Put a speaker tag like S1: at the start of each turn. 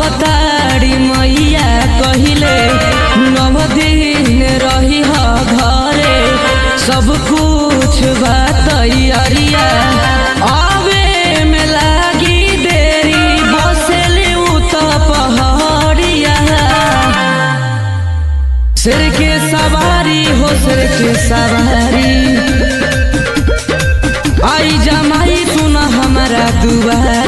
S1: कहताड़ी मैया कहिले 9 दिन रही घरे सब कुछ तैयारिया आवे में लागी देरी बसेली तो पहाड़िया सिर के सवारी हो सिर के सवारी आई जमाई सुना हमारा दुआ